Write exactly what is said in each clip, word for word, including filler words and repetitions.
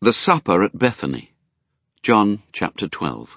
The supper at Bethany. John chapter twelve.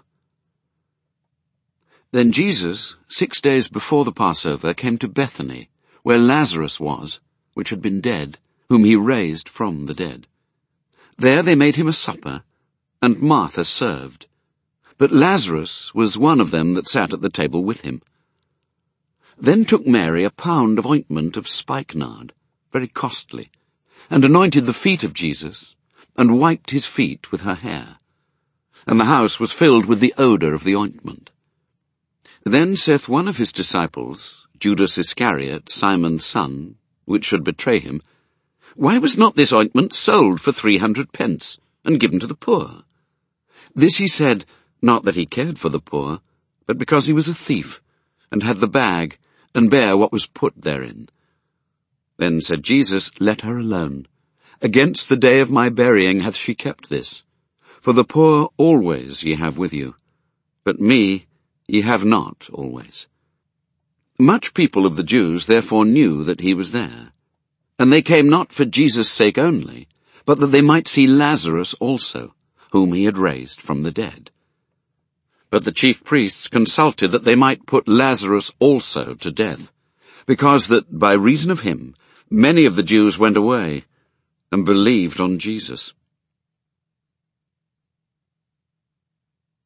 Then Jesus, six days before the Passover, came to Bethany, where Lazarus was, which had been dead, whom he raised from the dead. There they made him a supper, and Martha served. But Lazarus was one of them that sat at the table with him. Then took Mary a pound of ointment of spikenard, very costly, and anointed the feet of Jesus, and wiped his feet with her hair. And the house was filled with the odour of the ointment. Then saith one of his disciples, Judas Iscariot, Simon's son, which should betray him, Why was not this ointment sold for three hundred pence, and given to the poor? This he said, not that he cared for the poor, but because he was a thief, and had the bag, and bare what was put therein. Then said Jesus, Let her alone. Against the day of my burying hath she kept this. For the poor always ye have with you, but me ye have not always. Much people of the Jews therefore knew that he was there. And they came not for Jesus' sake only, but that they might see Lazarus also, whom he had raised from the dead. But the chief priests consulted that they might put Lazarus also to death, because that by reason of him many of the Jews went away, and believed on Jesus.